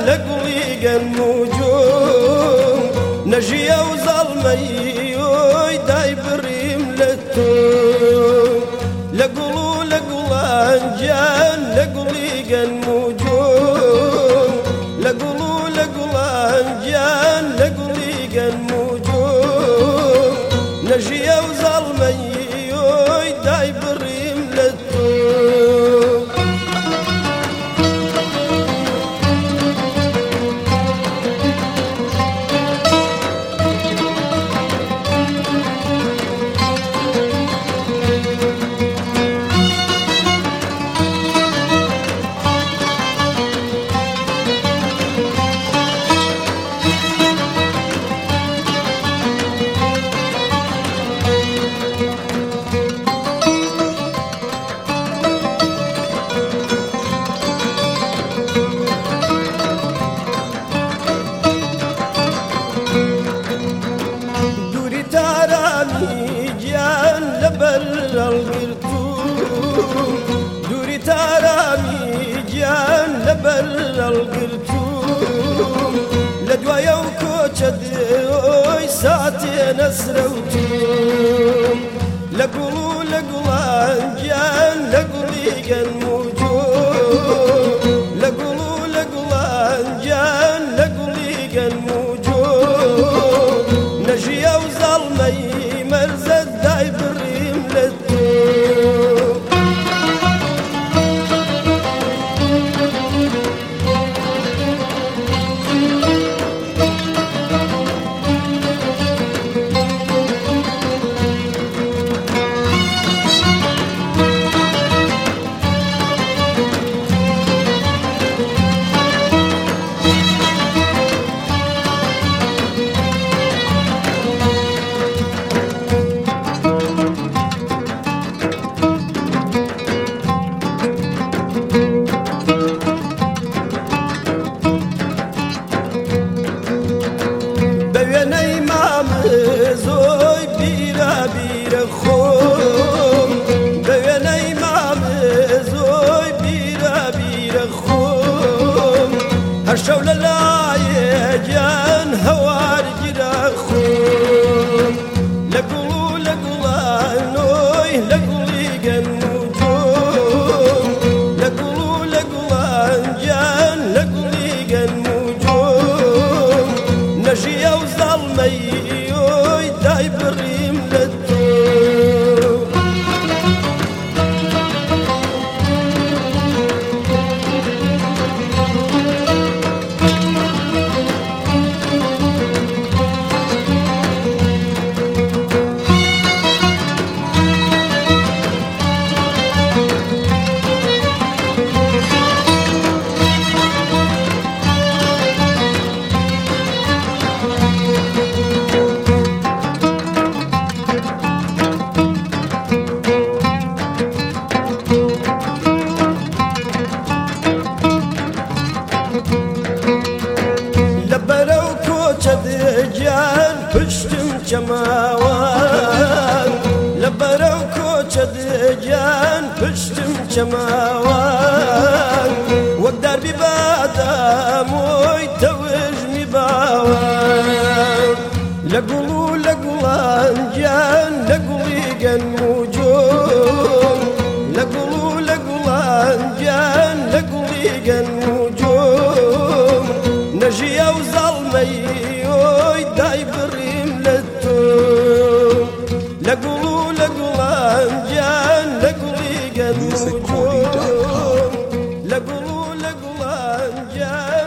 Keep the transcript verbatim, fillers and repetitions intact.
لقلي النجوم نجية وظلمي داي بريم للتوم لقلو لقلان جان لقلي النجوم لقلو لقلان جان لقلي النجوم نجية وظلمي داي بريم للتوم دوري تارامي جان لبل القرتوم لدوايا وكوتشد ساعتين اسروتوم لقلو لقلان جان لقلي النجوم لقلو لقلان جان لقلي النجوم نجية وظلمي مرزد داي بريم للتوم هالشول لا يجان هوار جراخوم لقلو لقلانوي لقلي النجوم لقلو لقلان جان لقلي النجوم نجية وظلمي داي بريم للتوم جان پشتم چماوان لبرو کوچد جان پشتم چماوان وقدر بی باداموی توج می باوان لقلو لقلان جان لقلی النجوم لقلو لقلان جان لقلی النجوم نجية وظلمي داي بريم للتوم لقلو لقلان جان لقلي النجوم لقلو لقلان جان